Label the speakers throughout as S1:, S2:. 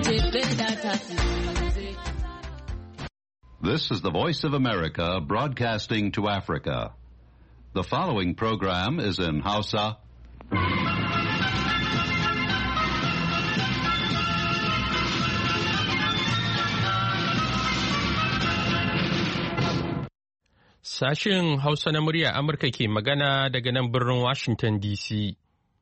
S1: This is the Voice of America broadcasting to Africa. The following program is in Hausa.
S2: Sashen Hausa na murya Amurka ke magana daga nan birnin Washington DC.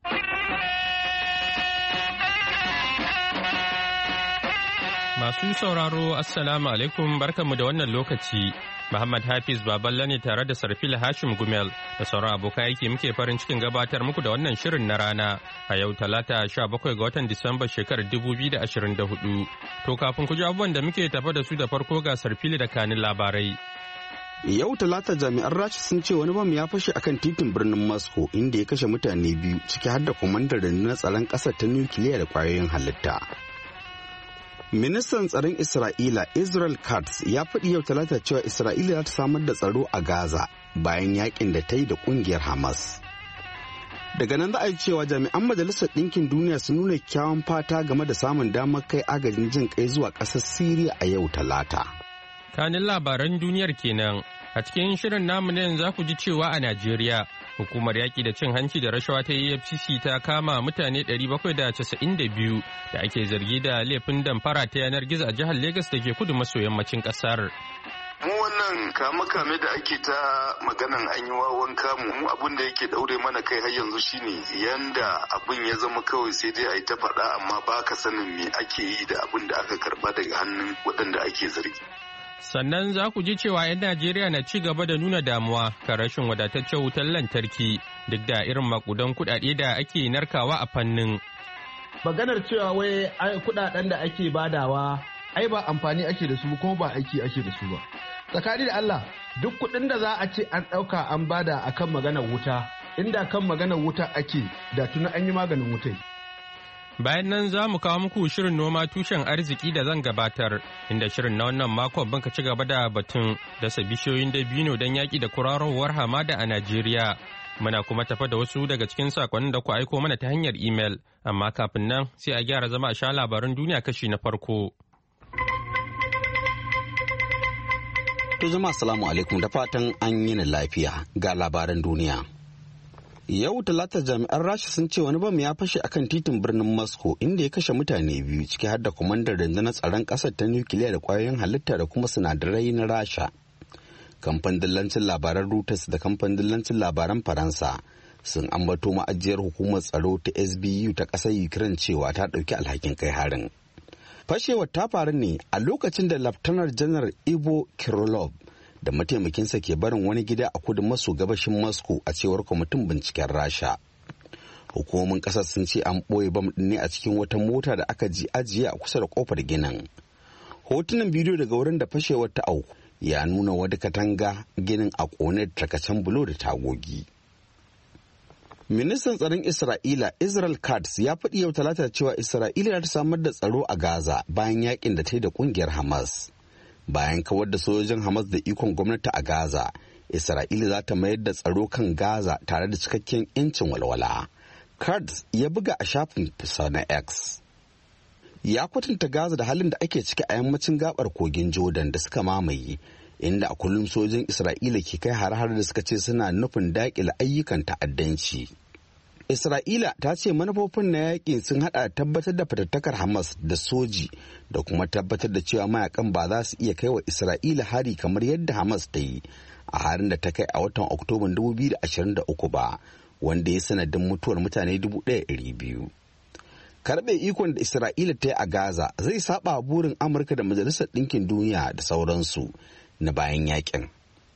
S2: Masu sauraro, Assalamu alaikum, barkanmu da wannan lokaci. Muhammad Hafiz Baballa ne tare da Sarfila Hashim Gumel da sauran abokan aiki muke farin cikin gabatar muku da wannan shirin na rana a yau Talata 17 ga watan Disamba shekarar 2024. To kafin ku ji abubuwan da muke tafa da su da farko ga Sarfila da kanin labarai.
S3: Yau Talata jami'an Rasha sun ce wani bam ya fashe akan titin birnin Moscow inda ya kashe mutane biyu ciki har da kwamandar rundunar tsaron ƙasar ta nukiliya da kwayoyin halitta. Ministan tsaron Isra'ila Israel Katz ya faɗi yau Talata cewa Isra'ila za ta samar da tsaro a Gaza bayan yakin da ta yi da ƙungiyar Hamas. Daga nan za a yi cewa jami'an Majalisar Ɗinkin Duniya sun nuna kyawun fata game da samun damar kai agajin jin kai zuwa ƙasar Siriya a yau Talata.
S2: Kanin labaran duniyar kenan a cikin shirin namu ne za ku ji cewa a Najeriya hukumar yaƙi da cin hanci da rashawa ta EFCC ta kama mutane 792 da ake zargi da laifin damfara ta yanar gizo a jihar Legas da ke kudu maso yammacin ƙasar.
S4: Mu wannan kame-kame da ake ta maganan an yi wawan kamu mu abin da yake daure mana kai har yanzu shine yanda abin ya zama kawai sai dai a yi ta faɗa amma ba ka sanin me ake yi da abin da aka karba daga hannun waɗanda ake zargi.
S2: Sannan za ku ji cewa 'yan Najeriya na ci gaba da nuna damuwa kan rashin wadataccen wutar lantarki duk da irin makudan kuɗaɗe da ake narkawa a fannin.
S5: Maganar cewa wai kuɗaɗen da ake badawa ai ba amfani ake da su kuma ba aiki ake da su ba. Tsakani da Allah duk kuɗin da za a ce an ɗauka an bada akan maganar wuta inda kan maganar wuta ake da tuni an yi maganin wutai.
S2: Bayan nan za mu kawo muku shirin noma tushen arziki da zan gabatar, inda shirin na wannan makon banka ci gaba da batun dasa bishiyoyin dabino don yaƙi da kurarowar hamada a Najeriya. Muna kuma tafa da wasu daga cikin sakonnin da ku aiko mana ta hanyar imel, amma kafin nan sai a gyara zama a sha labaran duniya kashi na farko.
S3: To jama'a assalamu alaikum da fatan an yi lafiya ga labaran duniya. Yau Talata jami'an Rasha sun ce wani bam ya fashe akan titin birnin Moscow inda ya kashe mutane biyu ciki har da kwamandar rundunar tsaron ƙasar ta nukiliya da kwayoyin halitta da kuma sinadarai na Rasha. Kamfanin dillancin labaran Reuters da kamfanin dillancin labaran Faransa sun ambato ma'ajiyar hukumar tsaro ta SBU ta ƙasar Ukraine cewa ta ɗauki alhakin kai harin. Fashewar ta faru ne a lokacin da Laftanar Janar Ivo Kirillov da mataimakinsa ke barin wani gida a kudu maso gabashin Moscow a cewar kwamitin binciken Rasha. Hukumomin kasar sun ce an ɓoye bam ɗin ne a cikin wata mota da aka ajiye a kusa da kofar ginin. Hotunan bidiyo daga wurin da fashewar ta auku ya nuna wata katanga ginin a ƙone da tarkacen bulo da tagogi. Ministan tsaron Isra'ila Israel Katz ya faɗi yau Talata cewa Isra'ila ta samar da tsaro a Gaza bayan yakin da ta yi da ƙungiyar Hamas. Bayan kawar da sojojin Hamas da ikon gwamnati a Gaza, Isra'ila za ta mayar da tsaro kan Gaza tare da cikakken 'yancin walwala. Kurds ya buga a shafin fisa na X. Ya kwatanta Gaza da halin da ake ciki a yammacin gabar kogin Jordan da suka mamaye, inda a kullum sojojin Isra'ila ke kai har-har da suka ce suna nufin daƙile ayyukan ta'addanci. Isra'ila ta ce manufofin na yakin sun hada tabbatar da fatattakar Hamas da soji da kuma tabbatar da cewa mayakan ba za su iya kai wa Isra'ila hari kamar yadda Hamas ta yi a harin da ta kai a watan Oktoban 2023 ba, wanda ya sanadin mutuwar mutane 1,200. Karɓe ikon da Isra'ila ta yi a Gaza zai saba burin Amurka da Majalisar Ɗinkin Duniya da sauransu na bayan yakin.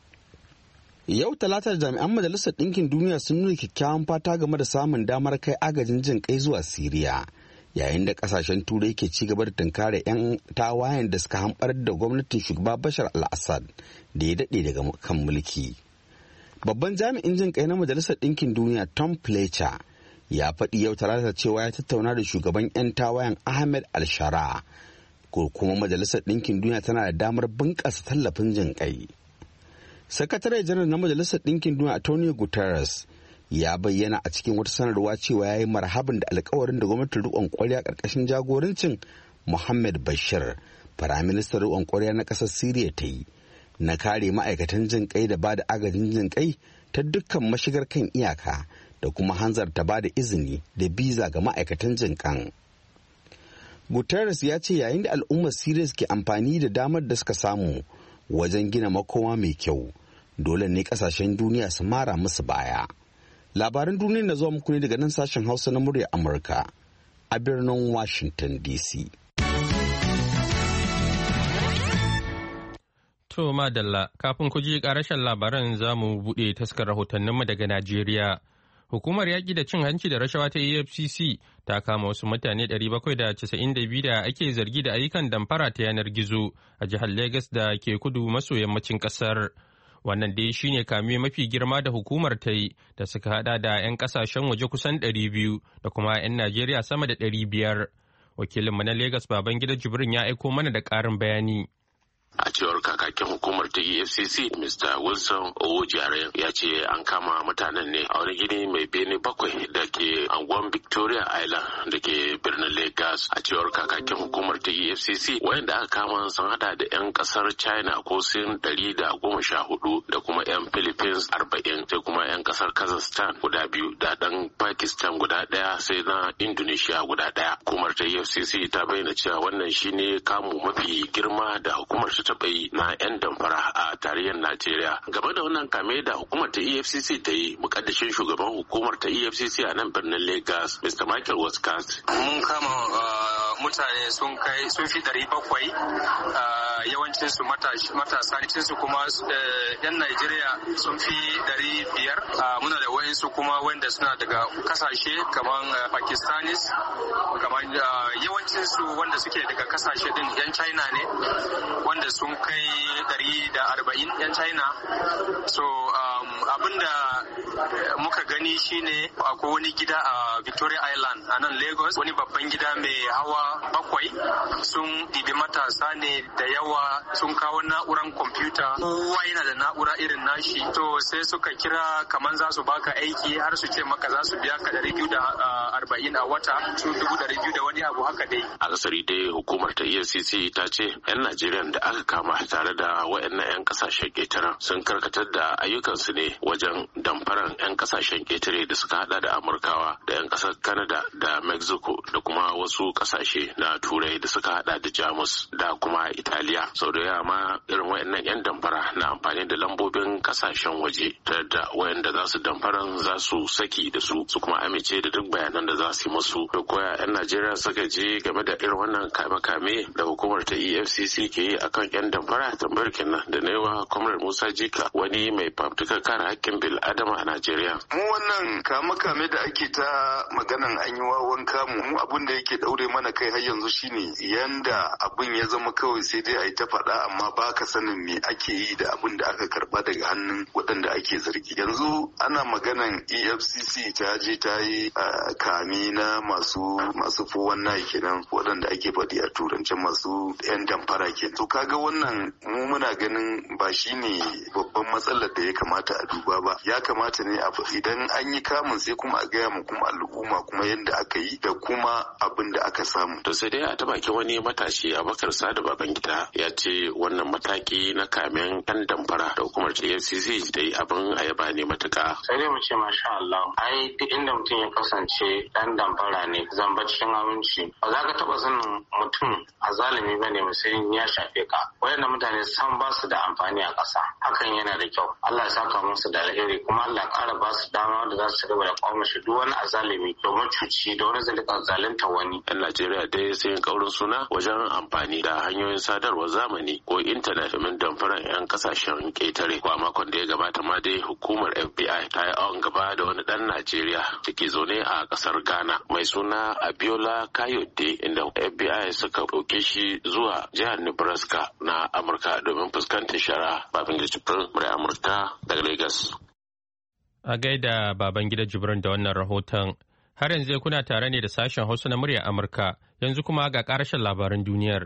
S3: Yau Talata jami'an Majalisar Ɗinkin Duniya sun nuna kyakkyawan fata game da samun damar kai agajin jin kai zuwa Siriya, yayin da ƙasashen Turai ke ci gaba da tunkare 'yan tawayen da suka hamɓar da gwamnatin shugaba Bashar al-Assad da ya daɗe daga kan mulki. Babban jami'in jin kai na Majalisar Ɗinkin Duniya Tom Fletcher ya faɗi yau Talata cewa ya tattauna da shugaban 'yan tawayen Ahmed al-Shara, ko kuma Majalisar Ɗinkin Duniya tana da damar bunƙasa tallafin jin kai. Sakatare janar na Majalisar Ɗinkin Duniya Antonio Guterres ya bayyana a cikin wata sanarwa cewa ya yi marhaban da alkawarin da gwamnatin riƙon ƙwarya ƙarƙashin jagorancin Muhammad Bashir, firaministan riƙon ƙwarya na ƙasar Siriya ta yi na kare ma'aikatan jin kai da ba da agajin jin kai ta dukkan mashigar kan iyaka da kuma hanzarta ba da izini da biza ga ma'aikatan jin kan. Guterres ya ce yayin da al'ummar Siriya ke amfani da damar da suka samu wajen gina makoma mai kyau, dole ne kasashen duniya su mara musu baya. Labaran duniya na zuwa muku ne daga nan sashen Hausa na muryar Amurka a birnin Washington DC.
S2: To madalla, kafin ku ji karashen labaran za mu buɗe taskar rahotanninmu daga Najeriya. Hukumar yaƙi da cin hanci da rashawa ta EFCC ta kama wasu mutane 792 da ake zargi da ayyukan damfara ta yanar gizo a jihar Legas da ke kudu maso yammacin ƙasar. Wannan dai shine kame mafi girma da hukumar ta yi da suka hada da 'yan kasashen waje kusan 200 da kuma 'yan Najeriya sama da 500. Wakilinmu na Legas Babangida Jibrin ya aiko mana da ƙarin bayani.
S6: A cewar kakakin hukumar ta EFCC, Mr. Wilson Owojare ya ce an kama mutanen ne a wani gini mai bene 7 da ke anguwan Victoria Island da ke birnin Lagos. A cewar kakakin hukumar ta EFCC, wayanda aka kama sun hada da 'yan kasar China ko Sin 114 da kuma 'yan Philippines 40 sai kuma 'yan kasar Kazakhstan guda 2 da dan Pakistan guda 1 sai na Indonesia guda 1. Hukumar ta EFCC ta bayyana cewa wannan shine kamu mafi girma da hukumar ta bai na 'yan damfara a tarihin Najeriya. Game da wannan kame da hukumar ta EFCC ta yi, mukaddashin shugaban hukumar ta EFCC a nan birnin Lagos, Mr. Michael Waskat.
S7: Mun kama mutane sun fi 700, yawancin su matasa ne, su kuma 'yan Najeriya sun fi 500. Muna da wayansu kuma wanda suna daga kasashe kamar Pakistanis, kamar yawancin su wanda suke daga kasashe din 'yan China ne, wanda sun kai 140 'yan China. So abinda muka gani shine akwai wani gida a Victoria Island a nan Lagos, wani babban gida mai hawa 7, sun ɗibi matasa ne da yawa, sun kawo na'uran kwamfuta, kowa yana da na'ura irin nashi. To sai suka kira kaman za su baka aiki har su ce maka za su biya ka 240 a wata, su 200 da wani abu haka dai.
S6: A kasari dai hukumar ta EFCC ta ce 'yan Najeriya da aka kama tare da waɗannan 'yan kasashen ƙetaren sun karkatar da ayyukansu ne wajen damfaran 'yan kasashen ƙetare da suka hada da Amurkawa da 'yan ƙasar Canada da Mexico da kuma wasu ƙasashe na Turai da suka hada da Jamus da kuma Italiya. Sau da yawa ma irin waɗannan 'yan damfara na amfani da lambobin ƙasashen waje ta da waɗanda za su damfaran za su saki da su kuma amince da duk bayanan da za su yi musu. Da koya 'yan Najeriya suka je game da irin wannan kame-kame da hukumar ta EFCC ke yi akan 'yan damfara, tambayar kenan da naiwa Comrade Musa Jika, wani mai fafutukar kare hakkin bil adama a Najeriya.
S4: Mu wannan kame-kame da ake ta maganan an yi wawan kamu, mu abin da yake daure mana kai har yanzu shine yanda abin ya zama kawai sai dai a yi ta faɗa amma ba ka sanin me ake yi da abin da aka karba daga hannun waɗanda ake zargi. Yanzu ana maganan EFCC ta je ta yi kame na masu 419 kenan, waɗanda ake faɗi a turance masu 'yan damfara kenan. To kaga wannan mu muna ganin ba shine babban matsalar da ya kamata a duba ba. Ya kamata ne idan an yi kamun sai kuma a gaya mu kuma al'umma kuma yadda aka yi da kuma abin da aka samu.
S6: To sai dai a ta baki wani matashi Abubakar Sadu Babangida ya ce wannan mataki na kamen 'yan damfara da hukumar EFCC ta yi abin a yaba ne matuka.
S8: Sai dai mu ce masha Allah, ai duk inda mutum ya kasance ɗan damfara ne zamba cikin aminci, ba za ka taɓa sanin mutum a zalimi ba ne musayin ya shafe ka. Wayannan mutane san ba su da amfani a ƙasa, hakan yana da kyau. Allah ya saka musu da alheri kuma Allah ƙara ba su dama da za su gaba da kwamashi duk wani azalimi domin cuci da wani zalunta wani.
S6: 'Yan Najeriya dai sun kaurin suna wajen amfani da hanyoyin sadarwar zamani ko intanet domin damfaran 'yan kasashen ƙetare. Ko a makon da ya gabata ma dai hukumar FBI ta yi awon gaba da wani ɗan Najeriya da ke zaune a ƙasar Ghana mai suna Abiola Kayode, inda FBI suka ɗauke shi zuwa jihar Nebraska na Amurka domin fuskantar shari'a. Babangida Jibrin, muryar Amurka daga Lagos.
S2: A gaida Babangida Jibrin da wannan rahoton. Har yanzu kuna tare ne da sashen Hausa na muryar Amurka, yanzu kuma ga ƙarashin labaran duniyar.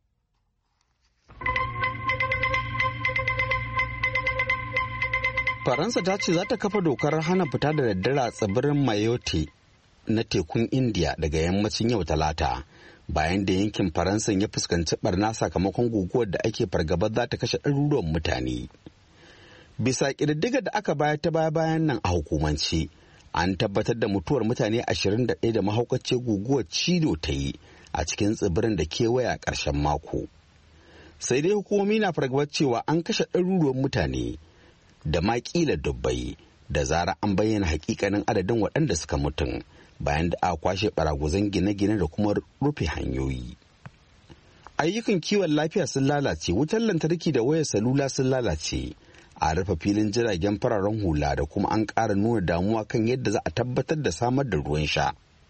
S3: Faransa ta ce za ta kafa dokar hana fita da daddare a tsibirin Mayotte na tekun India daga yammacin yau Talata, bayan da yankin Faransan ya fuskanci barna sakamakon guguwar da ake fargabar za ta kashe ɗaruruwan mutane. Bisa ƙididdigar da aka bayar ta bayan nan a hukumance, an tabbatar da mutuwar mutane 21 da mahaukacin guguwar Cido ta yi a cikin tsibirin da kewaye a ƙarshen mako. Sai dai hukumomi na fargabar cewa an kashe ɗaruruwan mutane da ma ƙila dubbai da zara an bayyana hakikanin adadin waɗanda suka mutum bayan da aka kwashe baraguzan gine-gine da kuma rufe hanyoyi. Ayyukan kiwon lafiya sun lalace, wutar lantarki da wayar salula sun lalace, a rufe filin jiragen fararen hula da kuma an ƙara nuna damuwa kan yadda za a tabbatar da samar da ruwan sha.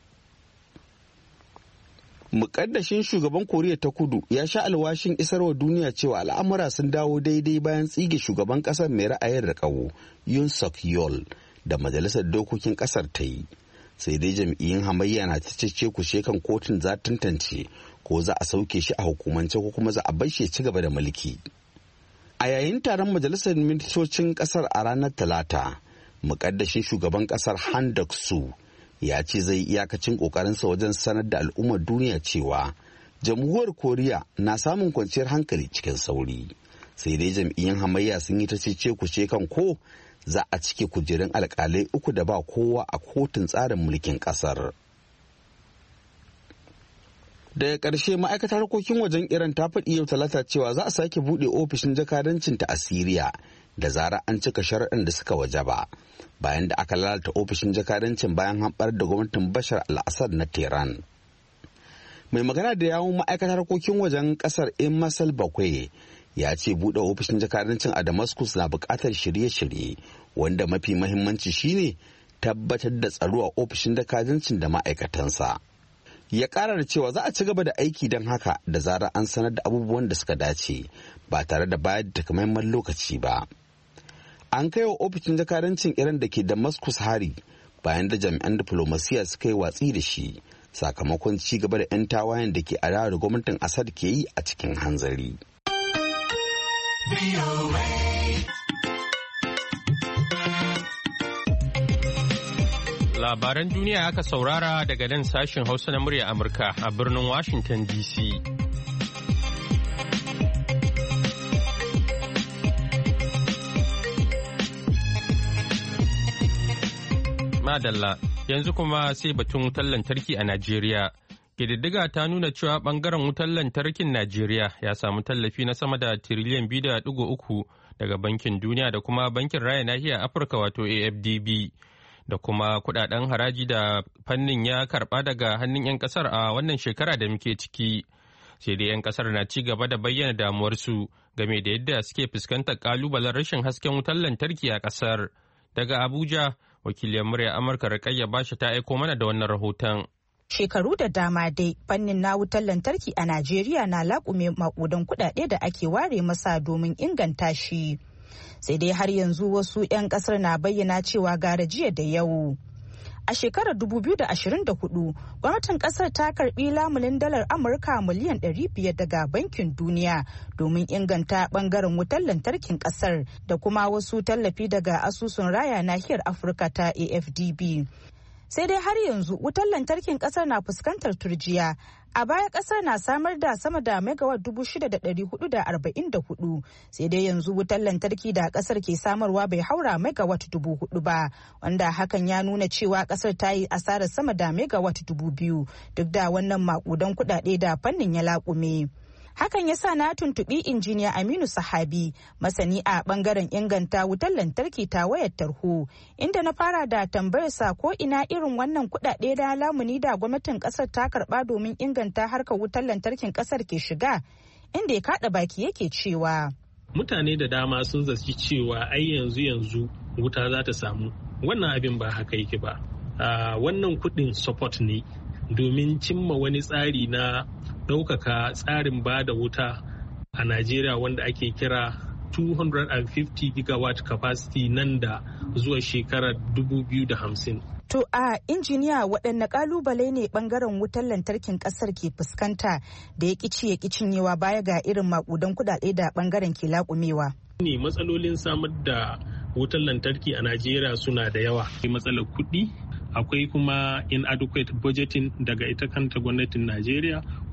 S3: Mukaddashin shugaban Koriya ta Kudu ya sha alwashin isarwa duniya cewa al'amura sun dawo daidai bayan tsige shugaban kasar mai ra'ayin riƙau Yoon Suk Yeol da majalisar dokokin kasar ta yi. Sai dai jam'iyyun hamayya na ta cece kushe kan kotun za tantance ko za a sauke shi a hukumance ko kuma za a bar shi ci gaba da mulki. A yayin taron majalisar ministocin kasar a ranar Talata, mukaddashin shugaban kasar Han Duck-soo ya ce zai iyakacin kokarinsa wajen sanar da al'ummar duniya cewa jamhuriyar Koriya na samun kwanciyar hankali cikin sauri. Sai dai jam'iyyun hamayya sun yi ta cece kuce kan ko za a cike kujerun alkalai 3 da ba kowa a kotun tsarin mulkin kasar. Daga ƙarshe ma'aikatar harkokin wajen Iran ta faɗi yau Talata cewa za a sake buɗe ofishin jakadancinta a Siriya da zarar an cika sharaɗin da suka wajaba bayan da aka lalata ofishin jakadancin bayan hamɓar da gwamnatin Bashar al-Assad na Tehran. Mai magana da yawun ma'aikatar harkokin wajen ƙasar Masal Bakwai ya ce buɗe ofishin jakadancin a Damascus na buƙatar shirye-shirye wanda mafi mahimmanci shine tabbatar da tsaro a ofishin jakadancin da ma'aikatansa. Ya ƙara da cewa za a ci gaba da aiki don haka da zarar an sanar da abubuwan da suka dace ba tare da bayar da takamaiman lokaci ba. An kai wa ofishin jakadancin Iran da ke Damascus hari bayan da jami'an diflomasiya suka yi watsi da shi sakamakon ci gaba da 'yan tawayen da ke adawa da gwamnatin Assad ke yi a cikin hanzari.
S2: Labaran duniya aka saurara daga nan sashen Hausa na murya Amurka a birnin Washington DC. Madalla, yanzu kuma sai batun wutar lantarki a Najeriya. Ƙididdiga ta nuna cewa ɓangaren wutar lantarkin Najeriya ya samu tallafi na sama da tiriliyan 2.3 daga Bankin Duniya da kuma Bankin Raya Nahiyar Afirka wato AFDB. Da kuma kudaden haraji da fannin ya karba daga hannun 'yan kasar a wannan shekara da muke ciki. Sai dai 'yan kasar na ci gaba da bayyana damuwarsu game da yadda suke fuskantar kalubalen rashin hasken wutar lantarki a kasar. Daga Abuja, wakiliyar murya Amurka Rukayya Bashi ta aiko mana da wannan rahoton.
S9: Shekaru da dama dai fannin na wutar lantarki a Najeriya na laƙume maƙudan kuɗaɗe da ake ware masa domin inganta shi. Sai dai har yanzu wasu 'yan kasar na bayyana cewa gara jiya da yau. A shekarar 2024, gwamnatin kasar ta karbi lamunin dalar Amurka miliyan 500 daga Bankin Duniya domin inganta bangaren wutar lantarkin kasar da kuma wasu tallafi daga asusun raya nahiyar Afirka ta AFDB. Sai dai har yanzu wutar lantarkin kasar na fuskantar turjiya. A baya kasar na samar da sama da megawatt 6,444, sai dai yanzu wutar lantarki da kasar ke samarwa bai haura megawatt 4,000 ba, wanda hakan ya nuna cewa kasar ta yi asarar sama da megawatt 2,000 duk da wannan makudan kudade da fannin ya laƙume. Hakan ya sa na tuntuɓi injiniya Aminu Sahabi, masani a ɓangaren inganta wutar lantarki ta wayar tarho, inda na fara da tambayarsa ko ina irin wannan kuɗaɗe da lamuni da gwamnatin ƙasar ta karɓa domin inganta harkar wutar lantarkin ƙasar ke shiga, inda ya kaɗa baki yake cewa.
S10: Mutane da dama sun zaci cewa ai yanzu wuta za ta samu. Wannan abin ba haka yake ba. Wannan kuɗin support ne domin cimma wani tsari na ɗaukaka tsarin ba da wuta a Najeriya wanda ake kira 250 gigawatt capacity nan da zuwa shekarar 2050.
S9: To a injiniya waɗanne ƙalubale ne ɓangaren wutar lantarkin ƙasar ke fuskanta da ya ƙici cinyewa baya ga irin maƙudan kuɗaɗe da ɓangaren ke laƙumewa?
S10: Ne matsalolin samar da wutar lantarki a Najeriya suna da yawa. Matsalar kuɗi, akwai kuma inadequate budgeting daga ita kanta gwamnatin Najeriya,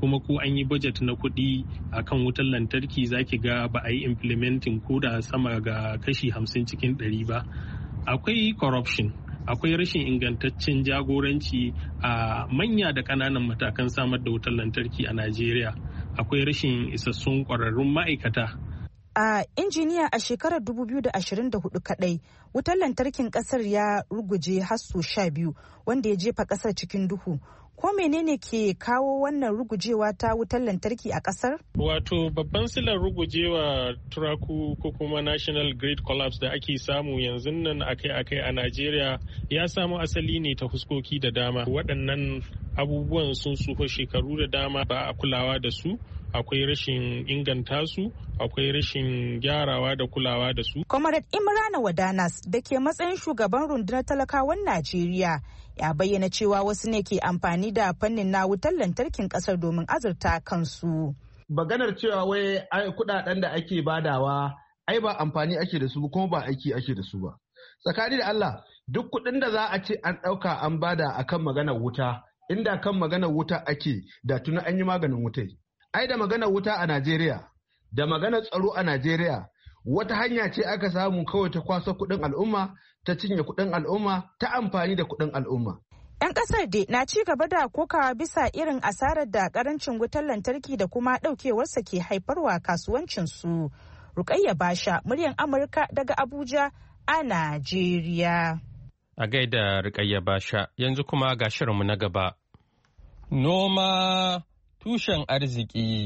S10: kuma ko an yi budget na kuɗi akan wutar lantarki zaki ga ba a yi implementing ko da sama ga kashi 50 cikin 100 ba. Akwai corruption, akwai rashin ingantaccen jagoranci a manya da ƙananan matakan samar da wutar lantarki a Najeriya. Akwai rashin isassun ƙwararrun ma'aikata.
S9: A injiniya a shekarar 2024 kadai wutar lantarkin kasar ya ruguje har sau 12 wanda ya jefa kasar cikin duhu. Ko menene ke kawo wannan rugujewa ta wutar lantarki a kasar?
S10: Wato babban silar rugujewa turaku ko kuma national grid collapse da ake samu yanzu nan akai-akai a Najeriya ya samu asali ne ta fuskoki da dama. Waɗannan abubuwan sun tsufa shekaru da dama ba a kulawa da su. Akwai rashin inganta su, akwai rashin gyarawa da kulawa da su.
S9: Comrade Imrana Wadanas da ke matsayin shugaban rundunar talakawan Najeriya ya bayyana cewa wasu ne ke amfani da fannin na wutar lantarkin kasar domin azurta kansu.
S5: Maganar cewa wai kudaden da ake badawa ai ba amfani ake da su kuma ba aiki ake da su ba. Tsakani da Allah duk kudin da za a ce an dauka an bada akan maganar wuta, inda kan maganar wuta ake da tuna an yi maganin wutai. Ai da maganar wuta a Najeriya, da maganar tsaro a Najeriya, wata hanya ce aka samu kawai ta kwasa kuɗin al'umma, ta cinye kuɗin al'umma, ta amfani da kuɗin al'umma.
S9: 'Yan ƙasar dai na ci gaba da kokawa bisa irin asarar da ƙarancin wutar lantarki da kuma ɗaukewarsa ke haifarwa kasuwancinsu. Rukayya Basha, muryar Amurka daga Abuja a Najeriya.
S2: A gaida Rukayya Basha, yanzu kuma ga shirinmu na gaba. Noma tushen arziki.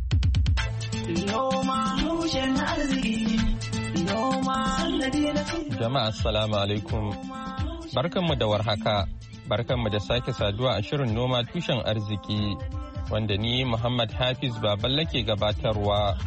S2: Jama'a assalamu alaikum. Barkanmu da warhaka. Barkanmu da sake saduwa a shirin noma tushen arziki wanda ni Muhammad Hafiz Baballe ke gabatarwa.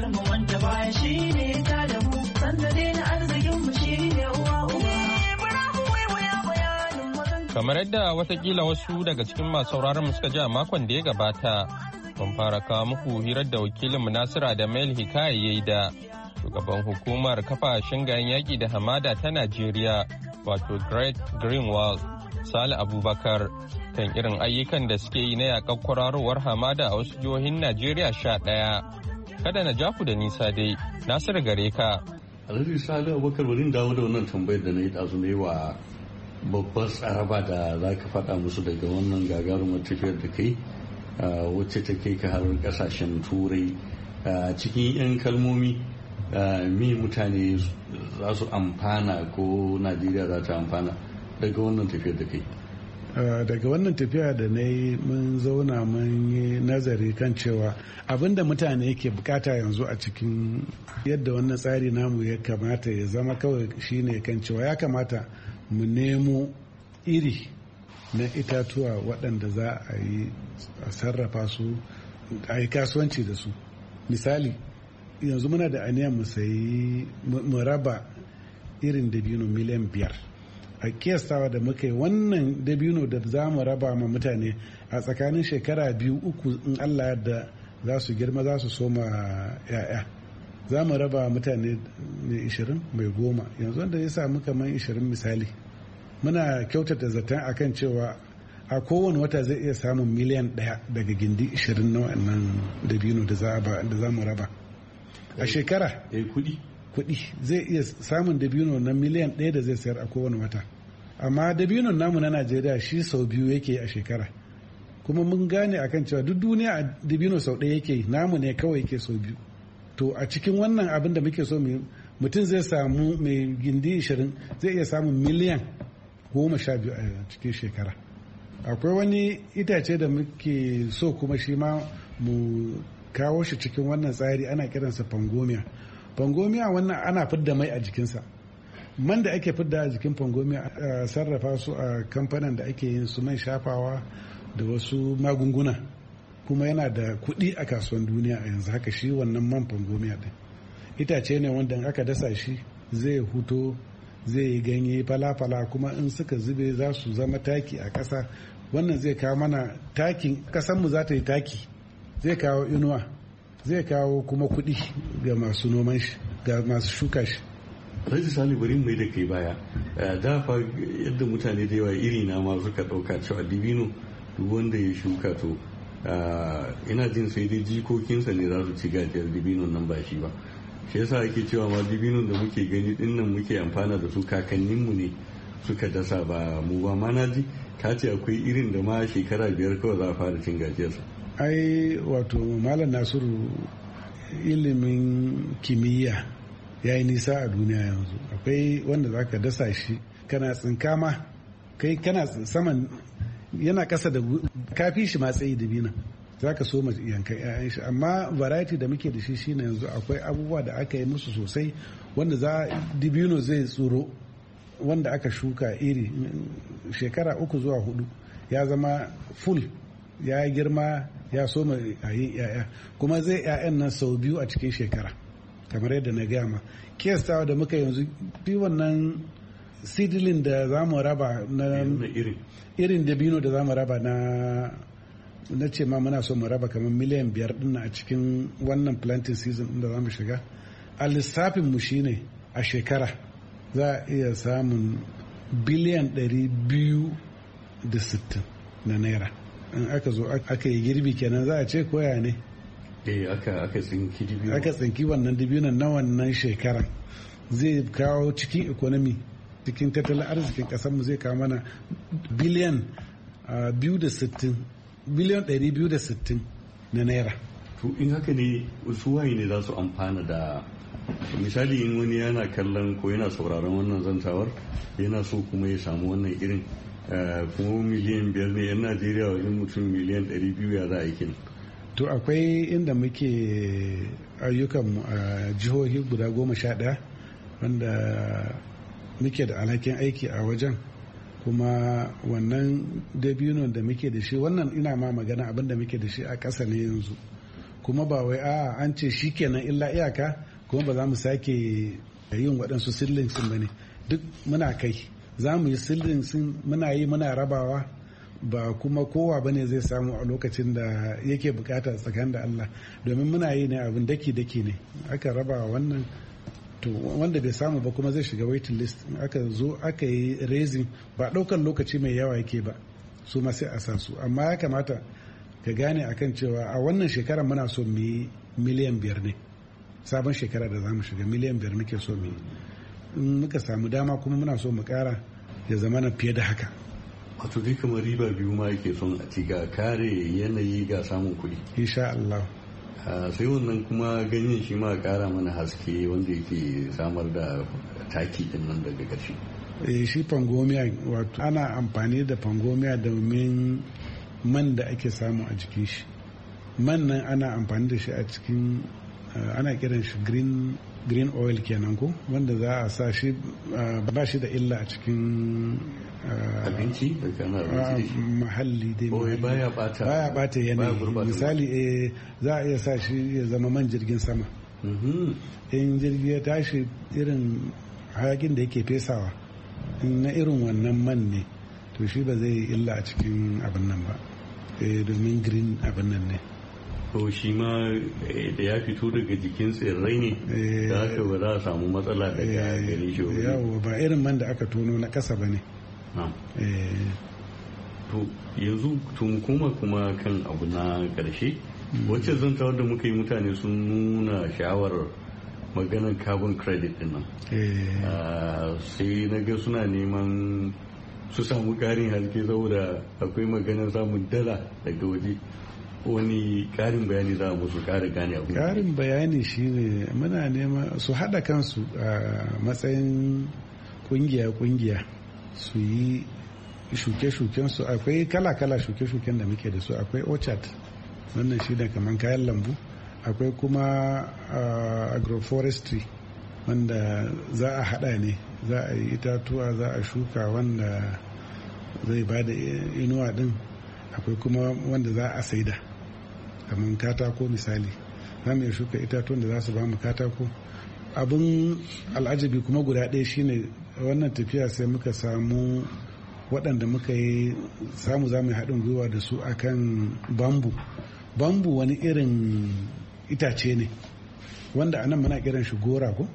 S2: Kamar yadda watakila wasu daga cikin masu sauraron suka ji a makon da ya gabata, mun fara kawo muku hirar da wakilin Nasiru da Mail Hikaya yayi da shugaban hukumar kafa shingayen yaƙi da hamada ta Najeriya, wato Great Green Wall, Sale Abubakar, kan irin ayyukan da suke yi na yaƙar kwararowar hamada a wasu jihohin Najeriya 11. Kada na ja ku da nisa dai, Nasiru gare ka.
S11: Alhaji Sale Abubakar, bari dawo da wannan tambayar da na yi ɗazu ne wa babbar tsaraba da za ka faɗa musu daga wannan gagarumar tafiyar da kai wacce ta kai ka har ƙasashen turai cikin 'yan kalmomi me mutane za su amfana ko Najeriya za ta amfana daga wannan tafiyar da kai.
S12: Daga wannan tafiya da na yi mun zauna mun yi nazari kan cewa abinda mutane ke bukata yanzu a cikin yadda wannan tsari namu ya kamata ya zama kawai shine kan cewa ya kamata mu nemo iri na itatuwa waɗanda za a yi a sarrafa su a yi kasuwanci da su. Misali yanzu muna da aniyan mu raba irin dabino miliyan 5 a kiyastawa da muka yi wannan dabino da za mu raba ma mutane a tsakanin shekara 2-3 in Allah yadda za su girma za su soma 'ya'ya. Za mu raba mutane mai 20 mai 10 yanzu wanda ya samu kamar 20 misali muna kyautata zaton akan cewa a kowane wata zai iya samun miliyan 1 daga gindi 20 na wannan dabino da za mu raba a shekara. Kudi zai iya samun dabino na miliyan 1 da zai sayar a kowane wata, amma dabinon namu na Najeriya shi sau 2 yake a shekara, kuma mun gane akan cewa duk duniya dabino sau 1 yake, namu ne kawai yake sau 2. To a cikin wannan abin da muke so mutum zai samu mai gindi 20 zai iya samun miliyan 12 a cikin shekara. Akwai wani itace da muke so kuma shi ma mu kawo shi cikin wannan tsari, ana kiransa fangomiya. Fangomiya wannan ana fidda mai a jikinsa. Man da ake fidda a jikin fangomiya a sarrafa su a kamfanin da ake yin su man shafawa da wasu magunguna, kuma yana da kuɗi a kasuwan duniya a yanzu haka shi wannan man fangomiya din. Itace ne wanda aka dasa shi zai huto, zai yi ganye fala-fala, kuma in suka zube za su zama taki a ƙasa. Wannan zai kawo mana takin ƙasanmu, za ta yi taki, zai kawo inuwa, zai kawo kuma kuɗi ga masu noman shi, ga masu shuka shi.
S11: Alhaji Sani, bari mai da kai baya. Da fa yadda mutane da yawa iri na ma suka ɗauka cewa dibino duk wanda ya shuka to ina jin sai dai jikokinsa ne za su ci gajiyar dibinon nan ba shi ba. Shi yasa ake cewa ma dibinon da muke gani dinnan muke amfana da su kakanninmu ne suka dasa ba mu ba. Ma na ji ka ce akwai irin da ma shekara 5 kawai za a fara cin gajiyarsa.
S12: Ai wato Malam Nasiru, ilimin kimiyya ya yi nisa a duniya yanzu. Akwai wanda za ka dasa shi kana tsinkama kai kana saman yana kasa da kafi shi matsayi dabina za ka so yankan 'ya'yan shi. Amma variety da muke da shi shine yanzu akwai abubuwa da aka yi musu sosai wanda dibino zai tsoro, wanda aka shuka iri shekara 3 zuwa 4 ya zama full, ya girma, ya soma a yin 'ya'ya, kuma zai 'ya'yan nan sau 2 a cikin shekara kamar yadda na gaya ma. Kiyastawa da muka yanzu fi wannan seedling da za mu raba na irin dabino da za mu raba na ce ma muna so mu raba kamar miliyan 5 din a cikin wannan planting season da za mu shiga. A lissafin mu shine a shekara za a iya samun biliyan 260 na naira. In aka zo aka yi girbi kenan za a ce koya ne aka tsinki wannan dibinan na wannan shekaran zai kawo cikin economy, cikin tattalin arzikin kasarmu zai kawo mana biliyan 260 na naira.
S11: To in haka ne su waye ne za su amfana da, misali in wani yana kallon ko yana sauraron wannan zantawar yana so kuma ya samu wannan irin kuma miliyan 5 ne yan Najeriya wajen mutum miliyan 200 ya za a yi.
S12: To akwai inda muke ayyukanmu a jihohi guda 11 wanda muke da alhakin aiki a wajen, kuma wannan dabinon da muke da shi, wannan ina ma magana abin da muke da shi a ƙasa ne yanzu, kuma ba wai an ce shi kenan illa iyaka kuma ba za mu sake yin waɗansu sillingsin ba ne, duk muna kai za mu yi sillingsin, muna yi muna rabawa, ba kuma kowa bane zai samu a lokacin da yake bukata tsakanin da Allah, domin muna yi ne abin daki-daki ne, aka raba wannan to wanda bai samu ba kuma zai shiga waiting list. Aka zo aka yi raising ba ɗaukar lokaci mai yawa yake ba, su ma sai a sa su. Amma ya kamata ka gane akan cewa a wannan shekara muna so mu yi miliyan 5 ne, sabon shekara da za mu shiga miliyan 5 muke so mu yi. In muka samu dama kuma muna so mu kara ya zama na fiye da haka.
S11: Wato dai kamar riba biyu ma yake son a ci, ga kare yanayi ga samun kuɗi.
S12: Insha Allah.
S11: Sai wannan kuma ganyen shi ma kara mana haske wanda yake samar da taki din nan daga ƙarshe.
S12: Shi fangomiya, wato ana amfani da fangomiya domin man da ake samu a jikin shi. Man nan ana amfani da shi a cikin ana kiran shi green oil kenan ko, wanda za a sa shi ba shi da illa a cikin
S11: abinci da
S12: muhalli dai,
S11: baya
S12: bata yanayi. Misali za a iya sa shi ya zama man jirgin sama. In jirgi ya tashi, irin hayakin da yake fesawa na irin wannan man ne, to shi ba zai illa a cikin abin nan ba, domin green abin nan ne.
S11: to shi ma da ya fito daga jikin tsirrai ne da haka ba za a samu matsala daga gare shi
S12: yawo ba irin man da aka tono na kasa ba ne.
S11: To yanzu tun kuma kan abu na ƙarshe, wacce zantawar da muka yi mutane sun nuna shawarar maganar carbon credit din nan, sai na ga suna neman su samu ƙarin haske saboda akwai maganar samun dala daga waje. Wani ƙarin bayani za a musu ƙara gane abu?
S12: Ƙarin bayani shine muna nema su haɗa kansu a matsayin ƙungiya su yi shuke-shuken su. Akwai kala-kala shuke-shuken da muke da su. Akwai orchard, wannan shi da kamar kayan lambu. Akwai kuma agroforestry, wanda za a haɗa ne, za a yi itatuwa, za a shuka wanda zai ba da inuwa ɗin. Akwai kuma wanda za a saida, kamar katako misali, za mu iya shuka itatuwan da za su ba mu katako. Abin al'ajabi kuma guda ɗaya shine wannan tafiya sai muka samu waɗanda muka yi samu za mu yi haɗin gwiwa da su akan bambu. Bambu wani irin itace ne wanda anan muna kiran shi gora ko?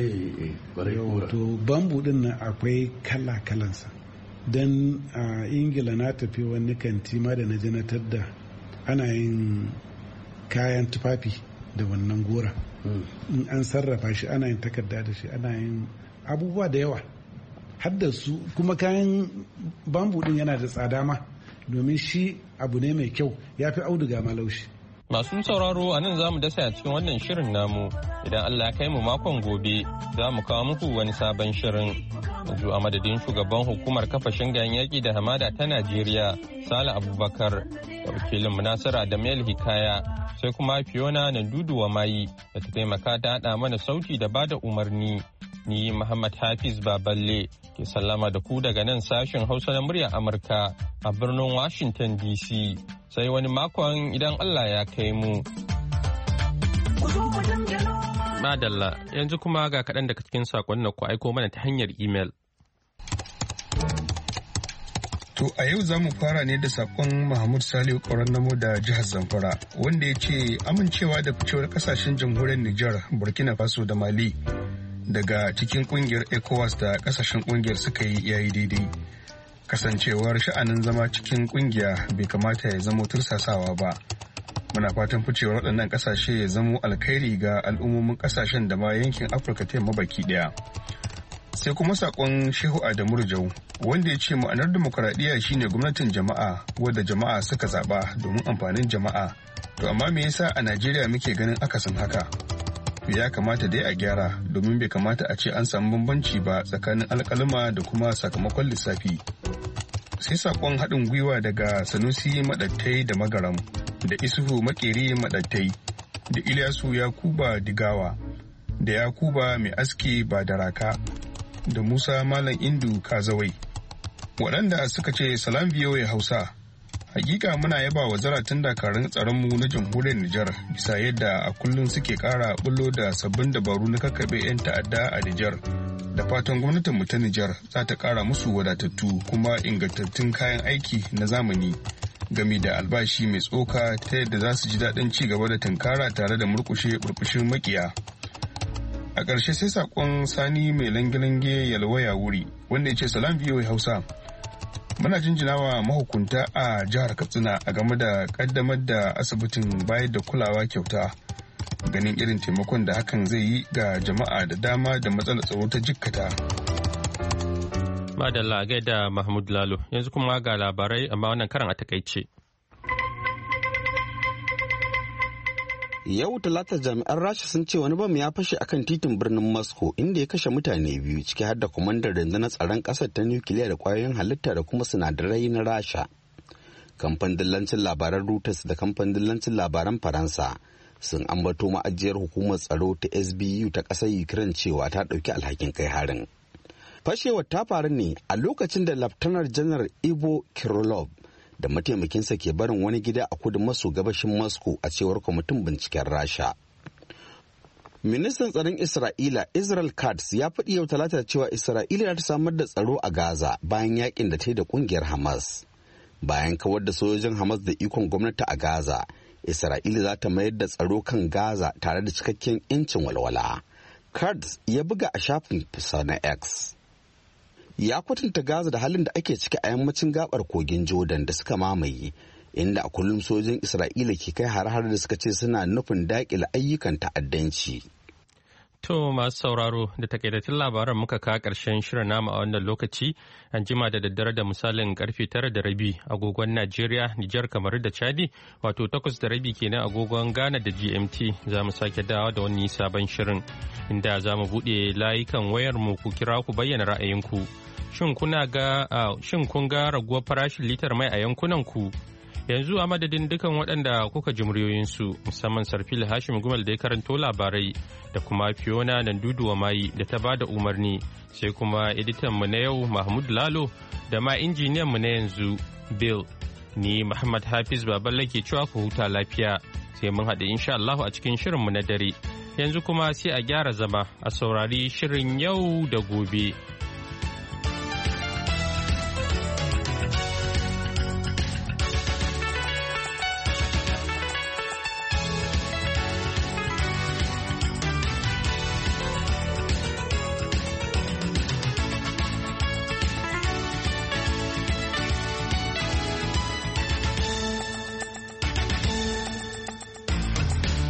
S12: To bambu din nan akwai kala-kalansa. Don a ingila na tafi wani kanti ma da na je na tadda ana yin kayan tufafi da wannan gora. In an sarrafa shi ana yin takarda da shi, ana yin abubuwa da yawa har da su kuma kayan bambu din yana da tsada ma domin shi abu ne mai kyau, ya fi auduga ma laushi.
S2: Masu sauraro a nan za mu dasa a cikin wannan shirin namu, idan Allah ya kai mu makon gobe za mu kawo muku wani sabon shirin. Yanzu a madadin shugaban hukumar kafa shingayen yaƙi da hamada ta Najeriya Sale Abubakar da wakilin Nasiru Adamu Hikaya, sai kuma Fiona Nandudu Wamayi da ta taimaka ta haɗa mana sauti da bada umarni. Ni Muhammad Hafiz Baballe ke sallama da ku daga nan sashen Hausa na muryar Amurka a birnin Washington DC. Sai wani makon idan Allah ya kai mu. Madalla, yanzu kuma ga kaɗan daga cikin saƙon da ku aiko mana ta hanyar imel.
S13: To a yau za mu fara ne da saƙon Mahmud Salihu Ƙauran Namo da jihar Zamfara, wanda ya ce amincewa da ficewar ƙasashen jamhuriyar Nijar, Burkina Faso da Mali daga cikin ƙungiyar ECOWAS da ƙasashen ƙungiyar suka yi yayi daidai. Kasancewar sha'anin zama cikin ƙungiya bai kamata ya zamo tursasawa ba. Muna fatan ficewar waɗannan ƙasashe ya zamo alkhairi ga al'ummomin ƙasashen da ma yankin Afirka ta yamma baki ɗaya. Sai kuma saƙon Shehu Adamu Rijau, wanda ya ce ma'anar dimokuraɗiyya shine gwamnatin jama'a wadda jama'a suka zaɓa domin amfanin jama'a. To amma me yasa a Najeriya muke ganin akasin haka? To ya kamata dai a gyara domin bai kamata a ce an samu bambanci ba tsakanin alƙaluma da kuma sakamakon lissafi. Sai saƙon haɗin gwiwa daga Sanusi Maɗattai da Magaram da Isuhu Makeri Maɗattai da Ilyasu Yakuba Digawa da Yakuba Mai Aski Badaraka da Musa Malam Indu Kazawai, waɗanda suka ce salam VOA Hausa. Hakika muna yaba wa zaratan dakarun tsaronmu na jamhuriyar Nijar bisa yadda a kullum suke ƙara bullo da sabbin dabaru na kakkaɓe 'yan ta'adda a Nijar. Da fatan gwamnatin mu ta Nijar za ta ƙara musu wadatattu kuma ingantattun kayan aiki na zamani game da albashi mai tsoka ta yadda za su ji daɗin ci gaba da tunkara tare da murƙushe burbushin makiya. A ƙarshe sai saƙon Sani mai lange-lange yalwaya wuri wanda ya ce salam VOA Hausa. Muna jinjinawa mahukunta a jihar Katsina a game da ƙaddamar da asibitin bayar da kulawa kyauta. Ganin irin taimakon da hakan zai yi ga jama'a da dama da matsalar tsaro ta jikkata.
S2: Madalla gaida Mahmud Lalo, yanzu kuma ga labarai amma wannan karan a takaice.
S3: Yau Talata jami'an Rasha sun ce wani bam ya fashe akan titin birnin Moscow inda ya kashe mutane biyu ciki har da kwamandan rundunar tsaron ƙasar ta nukiliya da ƙwayoyin halitta da kuma sinadarai na Rasha. Kamfanin dillancin labaran Reuters da kamfanin dillancin labaran Faransa sun ambato ma'ajiyar hukumar tsaro ta SBU ta ƙasar Ukraine cewa ta ɗauki alhakin kai harin. Fashewar ta faru ne a lokacin da Laftanar Janar Ivo Kirillov da mataimakinsa ke barin wani gida a kudu maso gabashin Moscow a cewar kwamitin binciken Rasha. Ministan tsaron Isra'ila Israel Katz ya faɗi yau Talata cewa Isra'ila ta samar da tsaro a Gaza bayan yakin da ta yi da ƙungiyar Hamas. Bayan kawar da sojojin Hamas da ikon gwamnati a Gaza, Isra'ila za ta mayar da tsaro kan Gaza tare da cikakken 'yancin walwala. Katz ya buga a shafin fisa na X. Ya kwatanta Gaza da halin da ake ciki a yammacin gabar kogin Jordan da suka mamaye, inda a kullum sojin Isra'ila ke kai har-har da suka ce suna nufin daƙile ayyukan ta'addanci.
S2: To masu sauraro da takaitattun labaran muka kawo ƙarshen shirin namu a wannan lokaci, an jima da daddare da misalin karfe 9:30 agogon Najeriya, Nijar, Kamaru da Chadi, wato 8:30 kenan agogon Ghana da GMT za mu sake dawo da wani sabon shirin inda za mu buɗe layukan wayar mu ku kira ku bayyana ra'ayinku. Shin kun ga raguwar farashin litar mai a yankunan ku? Yanzu a madadin dukan waɗanda kuka ji muryoyinsu musamman Sarfil Hashim Gumal da ya karanto labarai da kuma Fiona Nandudu Wamayi da ta bada umarni, sai kuma editan mu na yau Mahmud Lalo da ma injiniyan mu na yanzu Bill. Ni Muhammad Hafiz Baballe ke cewa ku huta lafiya, sai mun haɗu insha Allah a cikin shirin mu na dare. Yanzu kuma sai a gyara zama a saurari shirin yau da gobe.